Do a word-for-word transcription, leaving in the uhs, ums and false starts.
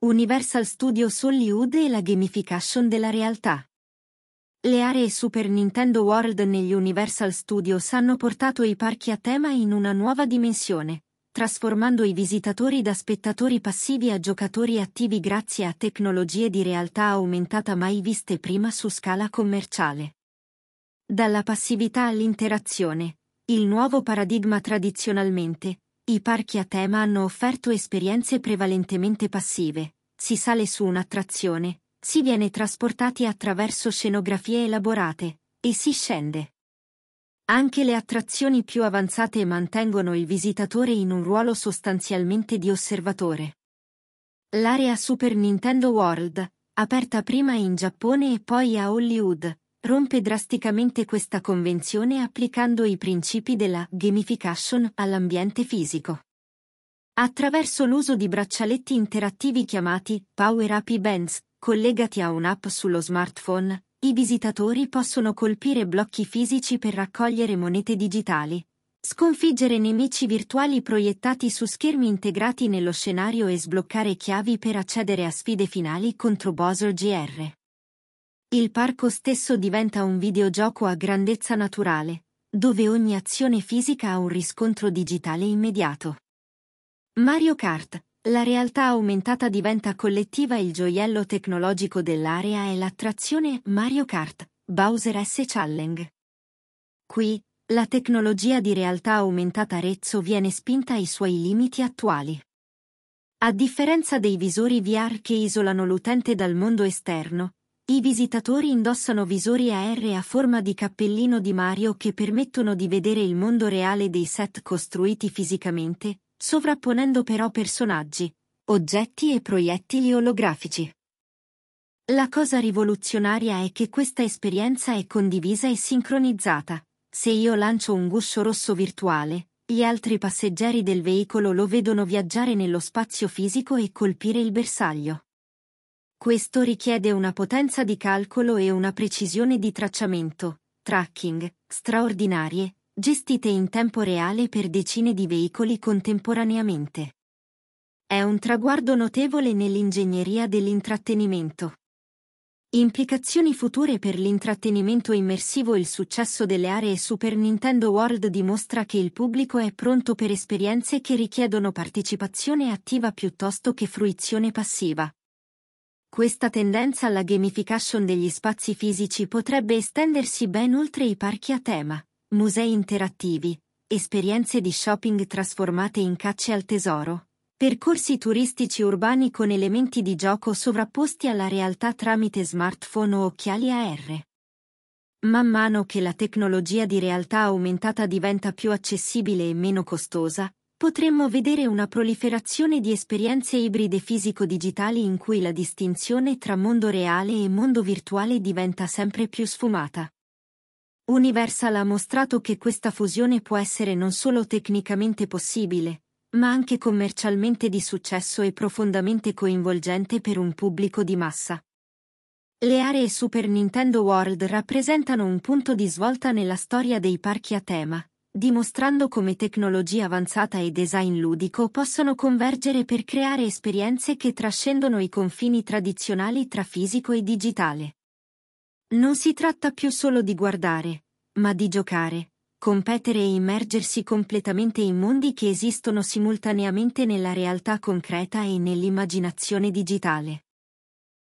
Universal Studios Hollywood e la gamification della realtà. Le aree Super Nintendo World negli Universal Studios hanno portato i parchi a tema in una nuova dimensione, trasformando i visitatori da spettatori passivi a giocatori attivi grazie a tecnologie di realtà aumentata mai viste prima su scala commerciale. Dalla passività all'interazione, il nuovo paradigma. Tradizionalmente, i parchi a tema hanno offerto esperienze prevalentemente passive, si sale su un'attrazione, si viene trasportati attraverso scenografie elaborate, e si scende. Anche le attrazioni più avanzate mantengono il visitatore in un ruolo sostanzialmente di osservatore. L'area Super Nintendo World, aperta prima in Giappone e poi a Hollywood, rompe drasticamente questa convenzione applicando i principi della gamification all'ambiente fisico. Attraverso l'uso di braccialetti interattivi chiamati Power Up Bands, collegati a un'app sullo smartphone, i visitatori possono colpire blocchi fisici per raccogliere monete digitali, sconfiggere nemici virtuali proiettati su schermi integrati nello scenario e sbloccare chiavi per accedere a sfide finali contro Bowser Junior Il parco stesso diventa un videogioco a grandezza naturale, dove ogni azione fisica ha un riscontro digitale immediato. Mario Kart, la realtà aumentata diventa collettiva. Il gioiello tecnologico dell'area è l'attrazione Mario Kart, Bowser S Challenge. Qui, la tecnologia di realtà aumentata Rezzo viene spinta ai suoi limiti attuali. A differenza dei visori V R che isolano l'utente dal mondo esterno, i visitatori indossano visori A R a forma di cappellino di Mario che permettono di vedere il mondo reale dei set costruiti fisicamente, sovrapponendo però personaggi, oggetti e proiettili olografici. La cosa rivoluzionaria è che questa esperienza è condivisa e sincronizzata. Se io lancio un guscio rosso virtuale, gli altri passeggeri del veicolo lo vedono viaggiare nello spazio fisico e colpire il bersaglio. Questo richiede una potenza di calcolo e una precisione di tracciamento, tracking, straordinarie, gestite in tempo reale per decine di veicoli contemporaneamente. È un traguardo notevole nell'ingegneria dell'intrattenimento. Implicazioni future per l'intrattenimento immersivo. Il successo delle aree Super Nintendo World dimostra che il pubblico è pronto per esperienze che richiedono partecipazione attiva piuttosto che fruizione passiva. Questa tendenza alla gamification degli spazi fisici potrebbe estendersi ben oltre i parchi a tema, musei interattivi, esperienze di shopping trasformate in cacce al tesoro, percorsi turistici urbani con elementi di gioco sovrapposti alla realtà tramite smartphone o occhiali A R. Man mano che la tecnologia di realtà aumentata diventa più accessibile e meno costosa, potremmo vedere una proliferazione di esperienze ibride fisico-digitali in cui la distinzione tra mondo reale e mondo virtuale diventa sempre più sfumata. Universal ha mostrato che questa fusione può essere non solo tecnicamente possibile, ma anche commercialmente di successo e profondamente coinvolgente per un pubblico di massa. Le aree Super Nintendo World rappresentano un punto di svolta nella storia dei parchi a tema, dimostrando come tecnologia avanzata e design ludico possono convergere per creare esperienze che trascendono i confini tradizionali tra fisico e digitale. Non si tratta più solo di guardare, ma di giocare, competere e immergersi completamente in mondi che esistono simultaneamente nella realtà concreta e nell'immaginazione digitale.